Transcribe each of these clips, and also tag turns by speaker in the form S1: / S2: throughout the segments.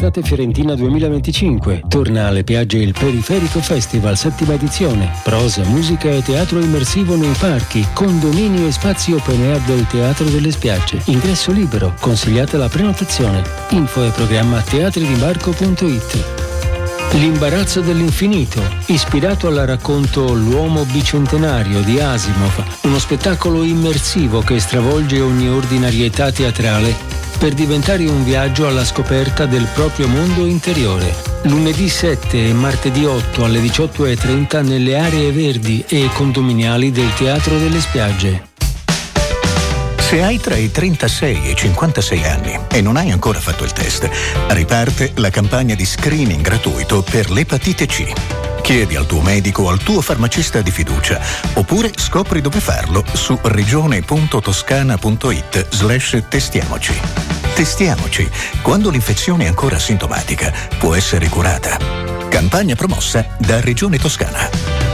S1: Estate Fiorentina 2025. Torna alle piagge il Periferico Festival, 7ª edizione. Prosa, musica e teatro immersivo nei parchi, condominio e spazi open air del Teatro delle Spiagge. Ingresso libero, consigliata la prenotazione. Info e programma teatridibarco.it. L'imbarazzo dell'infinito, ispirato al racconto L'uomo bicentenario di Asimov, uno spettacolo immersivo che stravolge ogni ordinarietà teatrale per diventare un viaggio alla scoperta del proprio mondo interiore. Lunedì 7 e martedì 8 alle 18:30 nelle aree verdi e condominiali del Teatro delle Spiagge.
S2: Se hai tra i 36 e i 56 anni e non hai ancora fatto il test, riparte la campagna di screening gratuito per l'epatite C. Chiedi al tuo medico o al tuo farmacista di fiducia, oppure scopri dove farlo su regione.toscana.it/testiamoci. Testiamoci. Quando l'infezione è ancora asintomatica, può essere curata. Campagna promossa da Regione Toscana.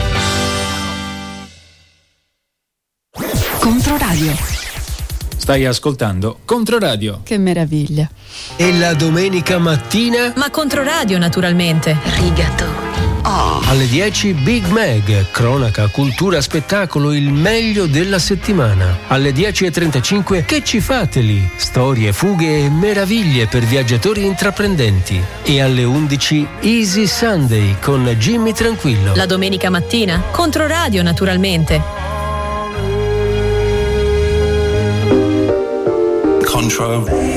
S3: Controradio.
S4: Stai ascoltando Controradio.
S3: Che meraviglia.
S1: E la domenica mattina?
S5: Ma Controradio, naturalmente.
S3: Rigatoni.
S1: Alle 10 Big Mag, cronaca, cultura, spettacolo, il meglio della settimana. Alle 10:35 Che ci fate lì? Storie, fughe e meraviglie per viaggiatori intraprendenti. E alle 11 Easy Sunday con Jimmy Tranquillo.
S5: La domenica mattina Controradio, naturalmente.
S6: Control.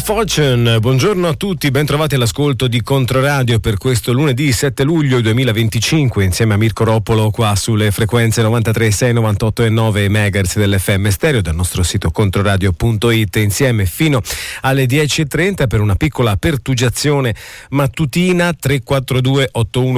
S7: Fortune. Buongiorno a tutti, ben trovati all'ascolto di Controradio per questo lunedì 7 luglio 2025 insieme a Mirko Roppolo qua sulle frequenze 93.6, 98.9 MHz dell'FM stereo dal nostro sito controradio.it, insieme fino alle 10.30 per una piccola pertugiazione mattutina. 342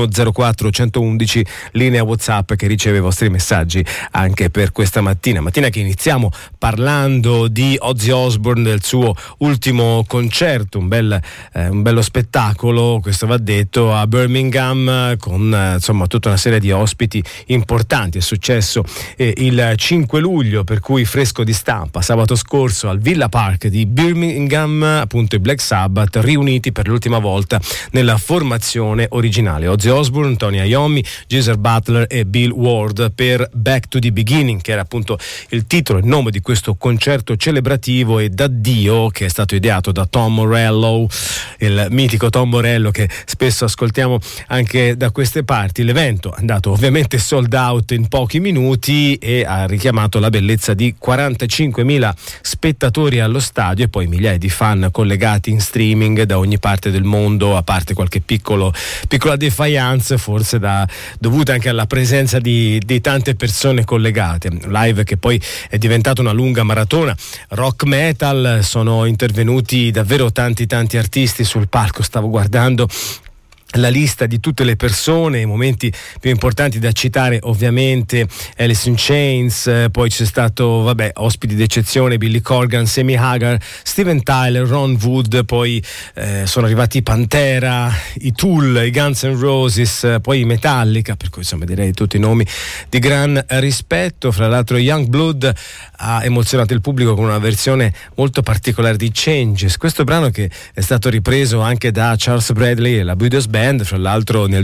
S7: 8104 111 linea WhatsApp che riceve i vostri messaggi anche per questa mattina che iniziamo parlando di Ozzy Osbourne, del suo ultimo concerto, un bello spettacolo, questo va detto, a Birmingham con insomma tutta una serie di ospiti importanti. È successo il 5 luglio, per cui fresco di stampa, sabato scorso al Villa Park di Birmingham, appunto i Black Sabbath riuniti per l'ultima volta nella formazione originale: Ozzy Osbourne, Tony Iommi, Geezer Butler e Bill Ward per Back to the Beginning, che era appunto il titolo, il nome di questo concerto celebrativo e d'addio che è stato ideato da Tom Morello, il mitico Tom Morello che spesso ascoltiamo anche da queste parti. L'evento è andato ovviamente sold out in pochi minuti e ha richiamato la bellezza di 45.000 spettatori allo stadio e poi migliaia di fan collegati in streaming da ogni parte del mondo, a parte qualche piccola defiance forse dovuta anche alla presenza di tante persone collegate. Live che poi è diventata una lunga maratona rock metal, sono intervenuti davvero tanti artisti sul palco. Stavo guardando la lista di tutte le persone, i momenti più importanti da citare ovviamente Alice in Chains, poi c'è stato ospiti d'eccezione, Billy Corgan, Sammy Hagar, Steven Tyler, Ron Wood, poi sono arrivati i Pantera, i Tool, i Guns N' Roses, poi i Metallica, per cui insomma direi tutti i nomi di gran rispetto. Fra l'altro Youngblood ha emozionato il pubblico con una versione molto particolare di Changes, questo brano che è stato ripreso anche da Charles Bradley e la Budos Band, fra l'altro nel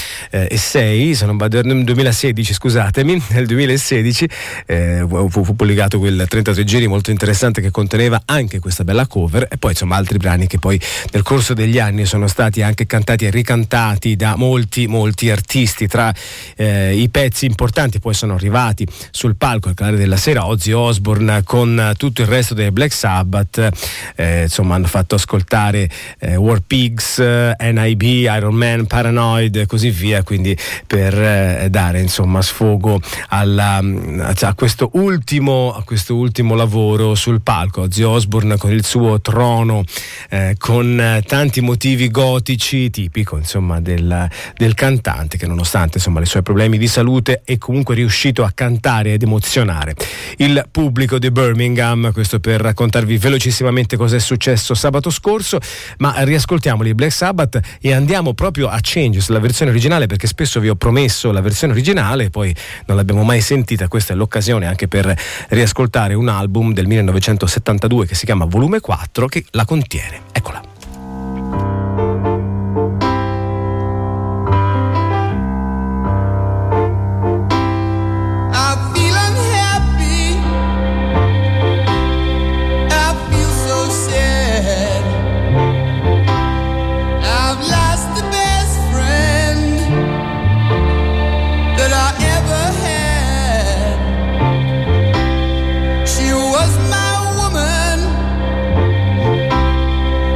S7: 2006, se non vado, nel 2016 scusatemi, nel 2016 fu pubblicato quel 33 giri molto interessante che conteneva anche questa bella cover, e poi insomma altri brani che poi nel corso degli anni sono stati anche cantati e ricantati da molti artisti. Tra i pezzi importanti poi sono arrivati sul palco al calare della sera Ozzy Osbourne con tutto il resto dei Black Sabbath, insomma hanno fatto ascoltare War Pigs, NIB, Iron Man, Paranoid e così via, quindi per dare insomma sfogo a questo ultimo lavoro sul palco. Ozzy Osbourne con il suo trono, con tanti motivi gotici, tipico insomma del cantante che nonostante insomma i suoi problemi di salute è comunque riuscito a cantare ed emozionare il pubblico di Birmingham. Questo per raccontarvi velocissimamente cosa è successo sabato scorso, ma riascoltiamoli Black Sabbath e andiamo proprio a Changes, la versione originale, perché spesso vi ho promesso la versione originale e poi non l'abbiamo mai sentita. Questa è l'occasione anche per riascoltare un album del 1972 che si chiama Volume 4 che la contiene. Eccola.
S8: She was my woman.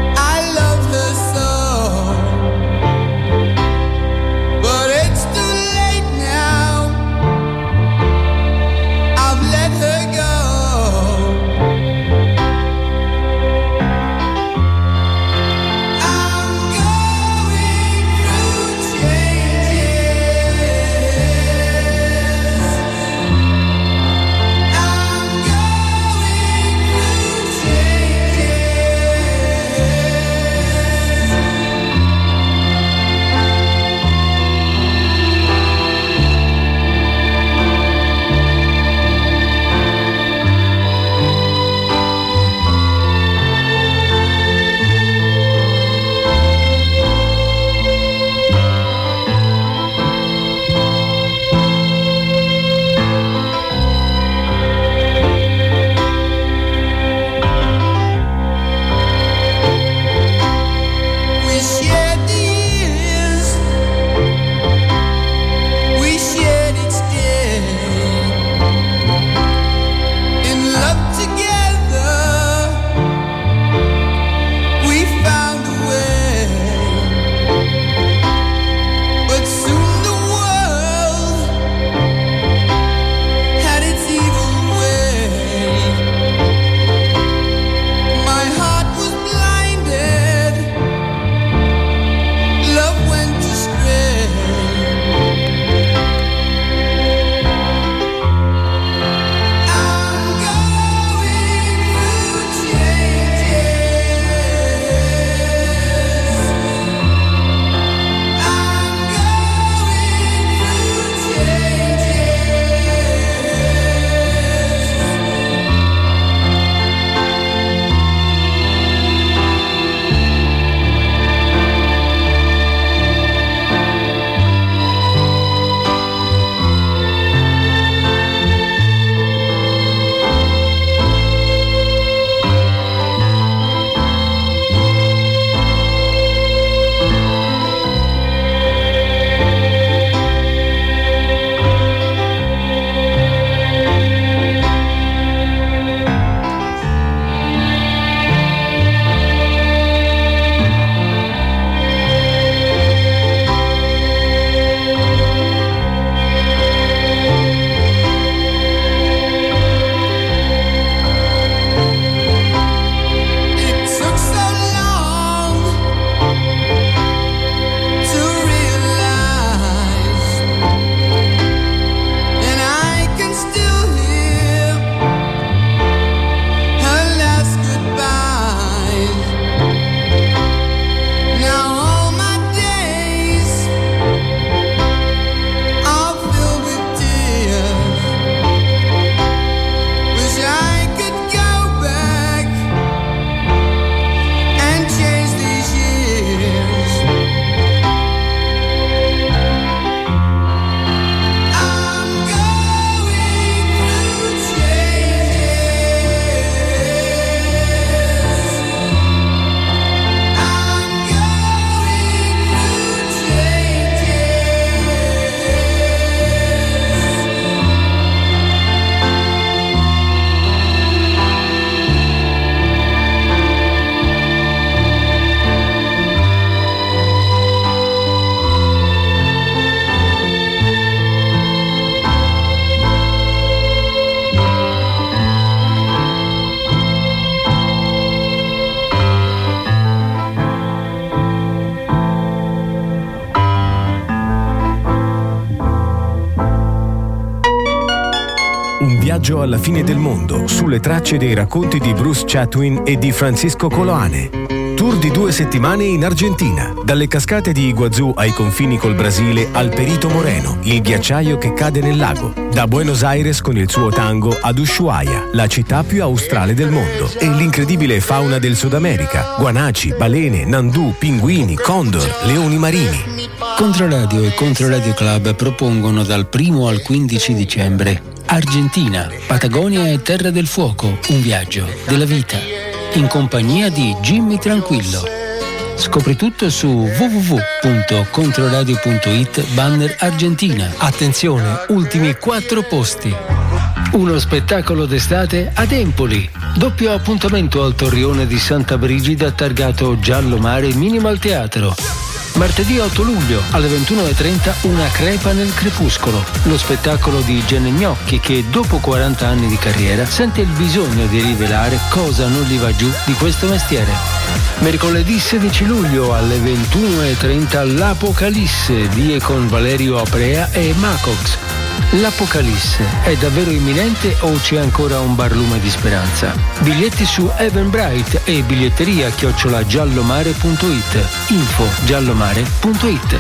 S7: viaggio alla fine del mondo sulle tracce dei racconti di Bruce Chatwin e di Francisco Coloane. Tour di 2 settimane in Argentina, dalle cascate di Iguazú ai confini col Brasile al Perito Moreno, il ghiacciaio che cade nel lago. Da Buenos Aires con il suo tango ad Ushuaia, la città più australe del mondo, e l'incredibile fauna del Sud America, guanaci, balene, nandù, pinguini, condor, leoni marini.
S1: Controradio e Controradio Club propongono dal 1 al 15 dicembre Argentina, Patagonia e Terra del Fuoco, un viaggio della vita, in compagnia di Jimmy Tranquillo. Scopri tutto su www.controradio.it banner Argentina. Attenzione, ultimi 4 posti. Uno spettacolo d'estate ad Empoli. Doppio appuntamento al Torrione di Santa Brigida targato Giallo Mare Minimal Teatro. Martedì 8 luglio alle 21:30 Una crepa nel crepuscolo, lo spettacolo di Gene Gnocchi che dopo 40 anni di carriera sente il bisogno di rivelare cosa non gli va giù di questo mestiere. Mercoledì 16 luglio alle 21:30 L'Apocalisse di e con Valerio Aprea e Macox. L'Apocalisse è davvero imminente o c'è ancora un barlume di speranza? Biglietti su Eventbrite e biglietteria@giallomare.it. Info giallomare.it.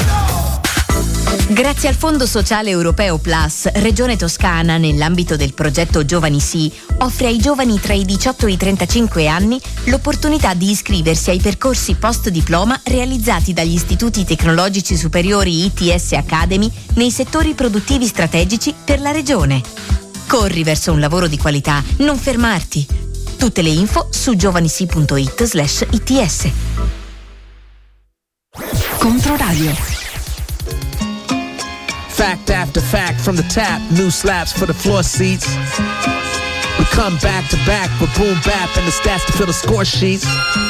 S3: Grazie al Fondo Sociale Europeo Plus, Regione Toscana, nell'ambito del progetto Giovani Sì, offre ai giovani tra i 18 e i 35 anni l'opportunità di iscriversi ai percorsi post-diploma realizzati dagli istituti tecnologici superiori ITS Academy nei settori produttivi strategici per la Regione. Corri verso un lavoro di qualità, non fermarti. Tutte le info su giovanisi.it/ITS. Controradio.
S8: Fact after fact from the tap, new slaps for the floor seats. We come back to back with boom bap and the stats to fill the score sheets.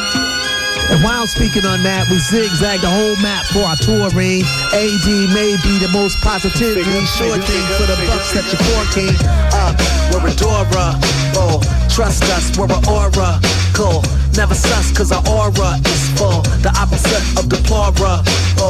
S8: And while speaking on that, we zigzag the whole map for our touring. AD may be the most positively sure thing for the bucks that you're forking. We're Adora, oh, trust us, we're an oracle. Never sus, cause our aura is full. The opposite of deplorable.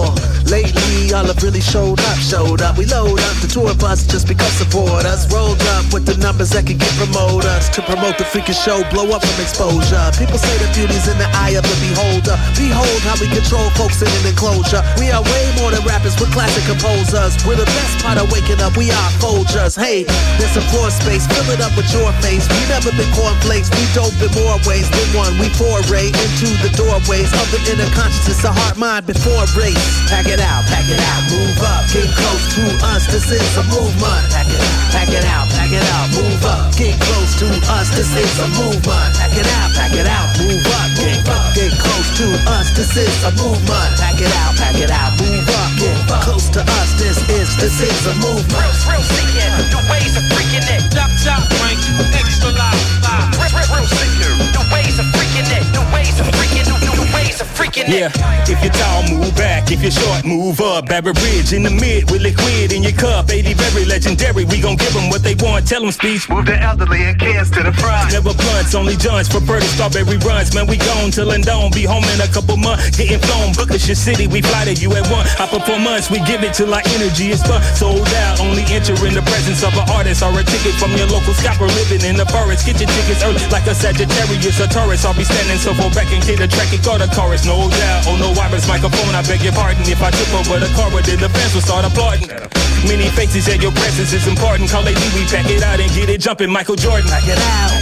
S8: Lately, all have really showed up. We load up the tour bus just because support us. Rolled up with the numbers that can get promote us. To promote the freaking show, blow up from exposure. People say the beauty's in the eye of the beholder. Behold how we control folks in an enclosure. We are way more than rappers, we're classic composers. We're the best part of waking up, we are Folgers. Hey, there's some floor space, fill it up with your face. We never been cornflakes, we dope in more ways than one. We foray into the doorways of the inner consciousness, a heart mind before race. Pack it out, move up, get close to us, this is a movement. Pack it out, move up, get close to us, this is a movement. Pack it out, move up, get close to us, this is a movement. Pack it out, move up, get close to us, this is a movement. Real seeking, the ways of freaking it. Top rank, extra live. Real seeking, the ways of freaking it. The ways of freaking it. The ways of freaking it.
S9: Yeah, if you're tall, move back. If you're short, move up. Barry Bridge in the mid with liquid in your cup. 80 very legendary. We gon' give them what they want. Tell them speech. Move the elderly and kids to the front. Never blunts, only joints for birdie strawberry runs. Man, we gone till and don't be home in a couple months. Getting flown, book us your city. We fly to you at one. Hop up for months. We give it till our energy is fun. Sold out. Only enter in the presence of an artist or a ticket from your local scalper living in the forest. Get your tickets early like a Sagittarius or Taurus. I'll be standing so far back and get a track and go to chorus. No doubt. Oh no, wireless microphone. I beg your pardon if I trip over the car, but then the fans will start applauding. Many faces at your presence is important. Call AD, we pack it out and get it jumping. Michael Jordan. Pack it out,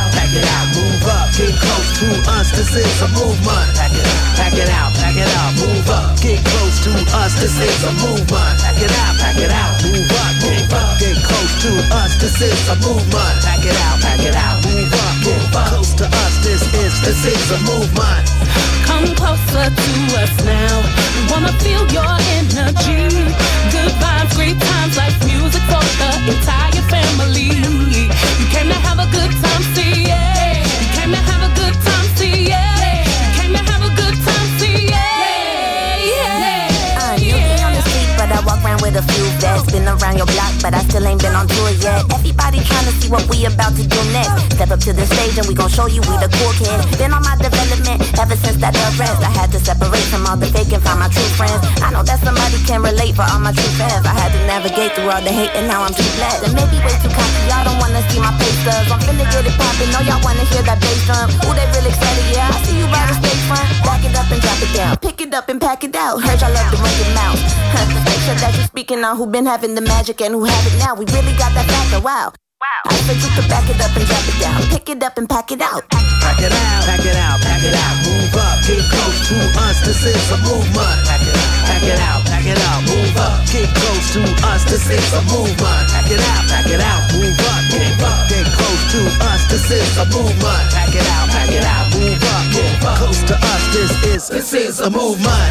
S9: move up, get close to us. This is a movement. Pack it out, move up, get close to us. This is a movement. Pack it out, move up, get close to us. This is a movement. Pack it out, move up, get close to us. This is a movement.
S10: Come closer to us now. We wanna feel your energy. Good vibes, great times, like music for the entire family. You came to have a good time, see yeah. You came to have a good time, see yeah. You came to have a good time, see yeah.
S11: You be on the street, but I walk around with a few vests. Been around on your block, but I still ain't been on tour yet. Everybody trying to see what we about to do next. Step up to the stage and we gon' show you we the cool kids. Been on my development ever since that arrest. I had to separate from all the fake and find my true friends. I know that somebody can relate for all my true fans. I had to navigate through all the hate and now I'm too blessed. And maybe way too cocky, y'all don't wanna see my pay stubs. I'm finna get it poppin', know y'all wanna hear that bass drum. Ooh, they real excited, yeah, I see you by the stage front. Back it up and drop it down, pick it up and pack it out. Heard y'all love to run your mouth. Make sure that you're speaking on who been having the magic and who have it now. We really got that factor, wow. I said you could back it up and drop it down, pick it up and pack it out.
S8: Pack it out, pack it out, pack it out, move up, get close to us, this is a movement. Pack it out, pack it out, move up, get close to us, this is a movement. Pack it out, move up, get close to us, this is a movement. Pack it out, move up, close to us, this is a movement.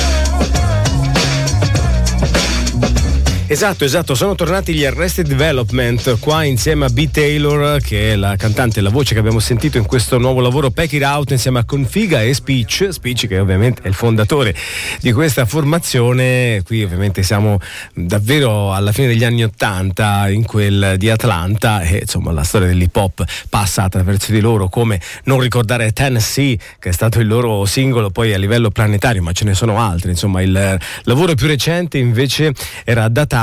S7: Esatto, sono tornati gli Arrested Development qua insieme a B. Taylor, che è la cantante e la voce che abbiamo sentito in questo nuovo lavoro Pack It Out, insieme a Configa e Speech che ovviamente è il fondatore di questa formazione. Qui ovviamente siamo davvero alla fine degli anni '80 in quel di Atlanta e insomma la storia dell'hip hop passa attraverso di loro, come non ricordare Tennessee, che è stato il loro singolo poi a livello planetario, ma ce ne sono altri. Insomma il lavoro più recente invece era datato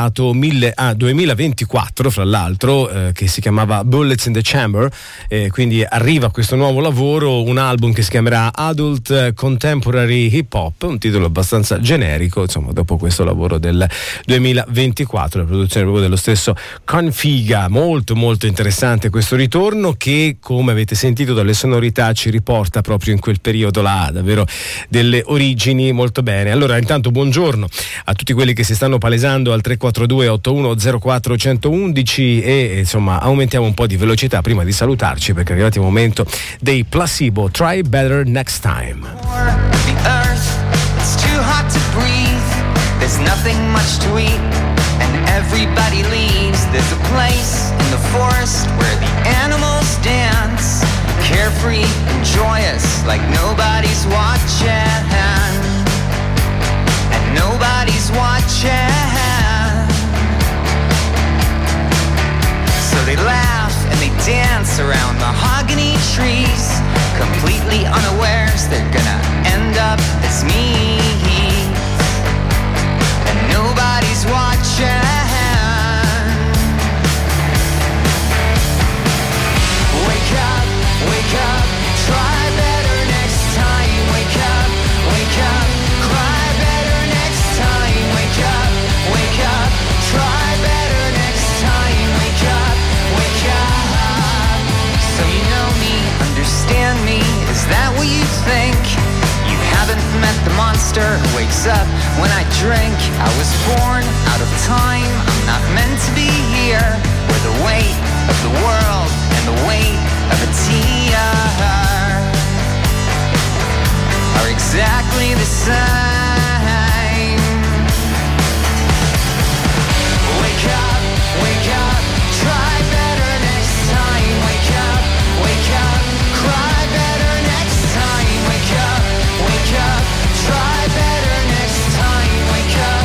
S7: 2024 fra l'altro, che si chiamava Bullets in the Chamber, quindi arriva questo nuovo lavoro, un album che si chiamerà Adult Contemporary Hip Hop, un titolo abbastanza generico, insomma, dopo questo lavoro del 2024, la produzione proprio dello stesso Configa. Molto molto interessante questo ritorno che, come avete sentito dalle sonorità, ci riporta proprio in quel periodo là, davvero delle origini. Molto bene. Allora, intanto buongiorno a tutti quelli che si stanno palesando al 342 8104 111 e insomma aumentiamo un po' di velocità prima di salutarci, perché è arrivato il momento dei Placebo, Try Better Next Time.
S12: The earth, it's too hot to breathe. There's nothing much to eat and everybody leaves. There's a place in the forest where the animals dance, carefree and joyous like nobody's watching, and nobody's watching. So they laugh and they dance around mahogany trees, completely unawares they're gonna end up as me. And nobody's watching. Wake up, wake up, try better next time. Wake up, cry better next time. Wake up, try better next time. Wake up, so you know me, understand me, is that what you think? You haven't met the monster who wakes up when I drink. I was born out of time, I'm not meant to be here, where the weight of the world and the weight of a tear are exactly the same. Wake up, try better next time. Wake up, cry better next time. Wake up, try better next time. Wake up,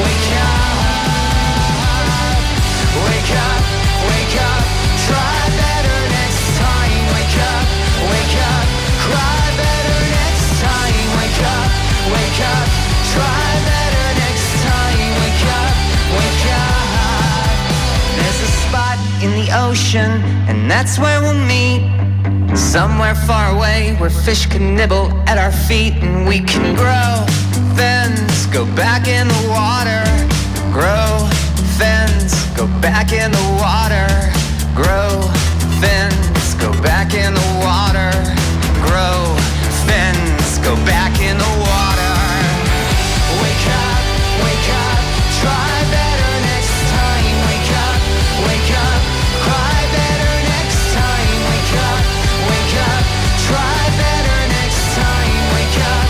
S12: try better next time. Wake up, cry better next time. Wake up, try better next time. Wake up. There's a spot in the ocean, and that's where we'll meet. Somewhere far away where fish can nibble at our feet, and we can grow fins, go back in the water. Grow fins, go back in the water. Grow fins, go back in the water. Grow fins, go back in the water. Wake up, try better next time. Wake up, cry better next time. Wake up, try better next time. Wake up,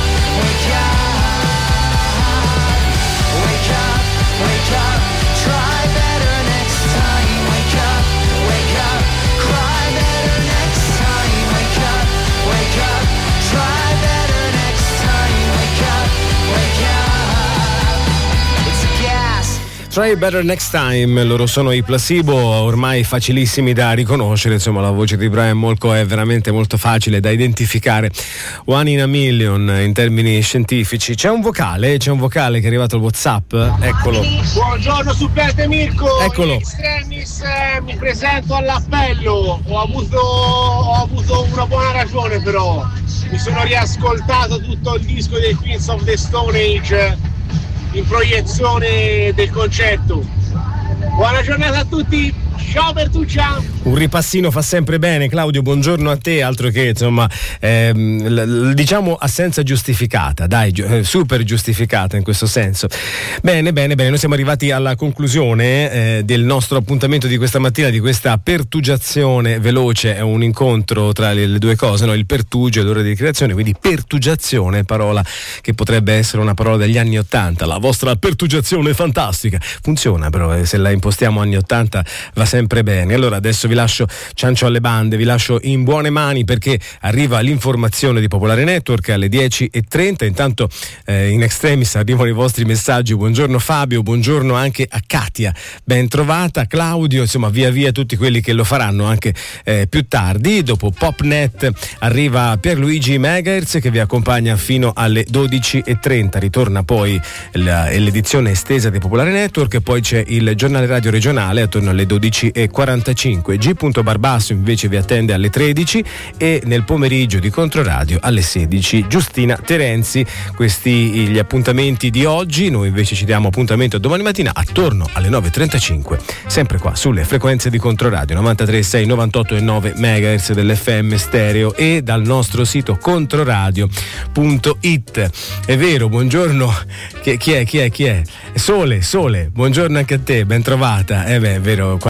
S12: try better next time. Wake up, cry better next time. Wake up, try better next time.
S7: Try Better Next Time, loro sono i Placebo, ormai facilissimi da riconoscere, insomma la voce di Brian Molko è veramente molto facile da identificare, one in a million in termini scientifici. C'è un vocale che è arrivato al WhatsApp, eccolo.
S13: Buongiorno supplente Mirko,
S7: eccolo.
S13: In extremis mi presento all'appello, ho avuto una buona ragione però, mi sono riascoltato tutto il disco dei Queens of the Stone Age in proiezione del concerto. Buona giornata a tutti, ciao Bertuccia.
S7: Un ripassino fa sempre bene, Claudio, buongiorno a te, altro che insomma diciamo assenza giustificata, dai, super giustificata in questo senso. Bene, noi siamo arrivati alla conclusione del nostro appuntamento di questa mattina, di questa pertugiazione veloce, è un incontro tra le due cose, no? Il pertugio e l'ora di creazione, quindi pertugiazione, parola che potrebbe essere una parola degli anni '80, la vostra pertugiazione è fantastica, funziona però, se la impostiamo anni '80 va sempre bene. Allora adesso vi lascio ciancio alle bande, vi lascio in buone mani perché arriva l'informazione di Popolare Network alle 10:30. Intanto in extremis arrivano i vostri messaggi. Buongiorno Fabio, buongiorno anche a Katia, ben trovata, Claudio, insomma via tutti quelli che lo faranno anche più tardi. Dopo Popnet arriva Pierluigi Megahertz che vi accompagna fino alle 12:30. Ritorna poi l'edizione estesa di Popolare Network e poi c'è il giornale radio regionale attorno alle 12:45. G. Barbasso invece vi attende alle 13 e nel pomeriggio di Controradio alle 16 Giustina Terenzi. Questi gli appuntamenti di oggi. Noi invece ci diamo appuntamento domani mattina attorno alle 9:35 sempre qua sulle frequenze di Controradio 93,6 98,9 MHz dell'FM stereo e dal nostro sito controradio.it. È vero, buongiorno, chi è? Sole, buongiorno anche a te, ben trovata. È vero.